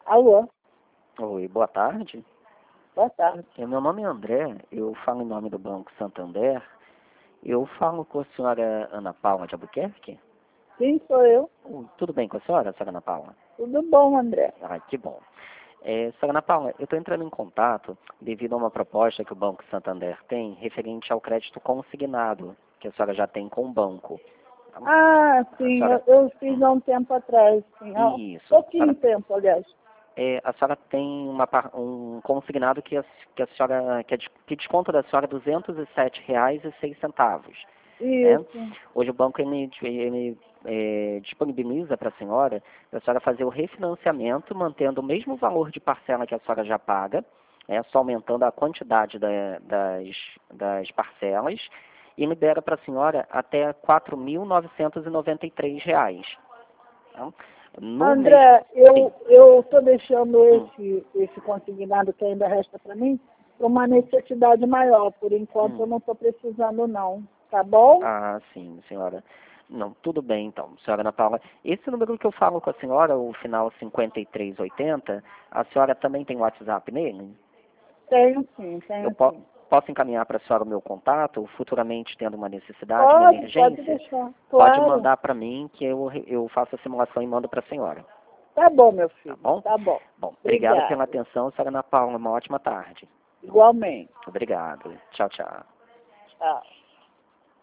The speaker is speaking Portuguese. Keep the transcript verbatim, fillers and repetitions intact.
Alô, Oi, boa tarde. boa tarde. É, Meu nome é André, eu falo em nome do Banco Santander. Eu falo com a senhora Ana Paula de Albuquerque. Sim, sou eu. Oi, tudo bem com a senhora, senhora Ana Paula? Tudo bom, André? Ah, que bom. É, senhora Ana Paula, eu estou entrando em contato devido a uma proposta que o Banco Santander tem referente ao crédito consignado, que a senhora já tem com o banco. Ah, A sim, eu, senhora... eu fiz há um tempo atrás, sim. Há Isso. A pouquinho senhora, tempo, aliás. é, a senhora tem uma par- um consignado que a, que a senhora, que, é de- que desconta da senhora duzentos e sete reais e seis centavos. Né? Isso. Hoje o banco ele, ele, é, disponibiliza para a senhora, para a senhora fazer o refinanciamento, mantendo o mesmo valor de parcela que a senhora já paga, né, só aumentando a quantidade da- das, das parcelas, e libera para a senhora até quatro mil novecentos e noventa e três reais. Tá? No mês... André, Sim. eu eu estou deixando Hum, esse, esse consignado que ainda resta para mim para uma necessidade maior. Por enquanto, eu hum. não estou precisando, não. Tá bom? Ah, sim, senhora. Não, tudo bem então, senhora Ana Paula. Esse número que eu falo com a senhora, o final cinquenta e três oitenta, a senhora também tem WhatsApp nele? Tenho sim, Eu tenho po sim. posso encaminhar para a senhora o meu contato, futuramente tendo uma necessidade, uma Pode, pode emergência? deixar. Pode Claro. mandar para mim que eu, re- eu faço a simulação e mando para a senhora. Tá bom, meu Tá filho. bom? Tá bom. Bom, obrigado pela Obrigada. atenção, senhora Ana Paula. Uma ótima tarde. Igualmente. Obrigado. Tchau, tchau. Tchau.